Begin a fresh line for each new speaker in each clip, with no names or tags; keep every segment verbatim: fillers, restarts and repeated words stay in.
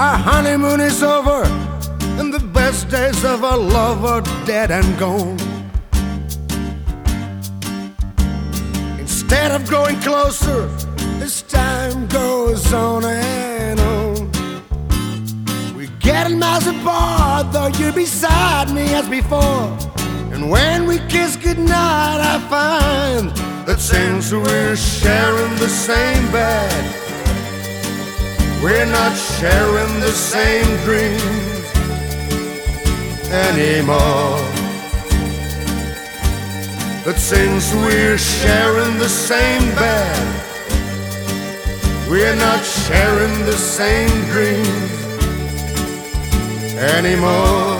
Our honeymoon is over, and the best days of our love are dead and gone. Instead of growing closer, as time goes on and on, we're getting miles apart, though you're beside me as before. And when we kiss goodnight, I find that since we're sharing the same bed, we're not sharing the same dreams anymore. That since we're sharing the same bed, we're not sharing the same dreams anymore.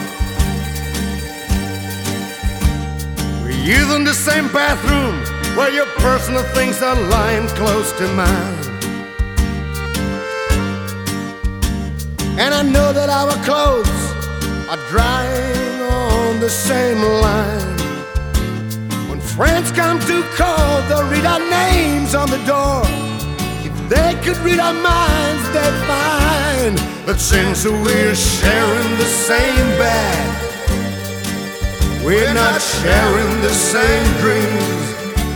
We're using the same bathroom where your personal things are lying close to mine. And I know that our clothes are drying on the same line. When friends come to call, they'll read our names on the door. If they could read our minds, they'd find that since we're sharing the same bed, we're not sharing the same dreams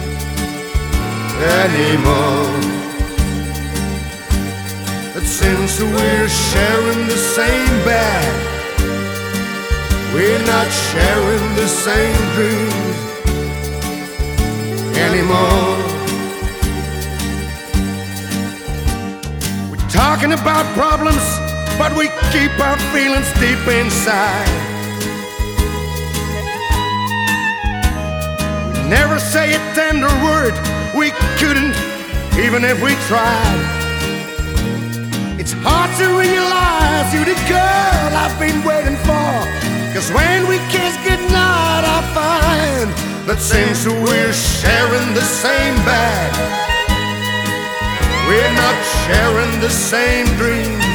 anymore. That since we're sharing the same bed, we're not sharing the same dreams anymore. We're talking about problems, but we keep our feelings deep inside. We never say a tender word, we couldn't, even if we tried. It's hard to realize you're the girl I've been waiting for, 'cause when we kiss goodnight, I find that since we're sharing the same bed, we're not sharing the same dreams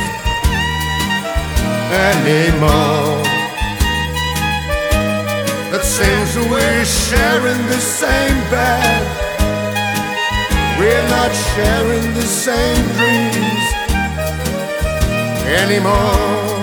anymore. That since we're sharing the same bed, we're not sharing the same dreams anymore.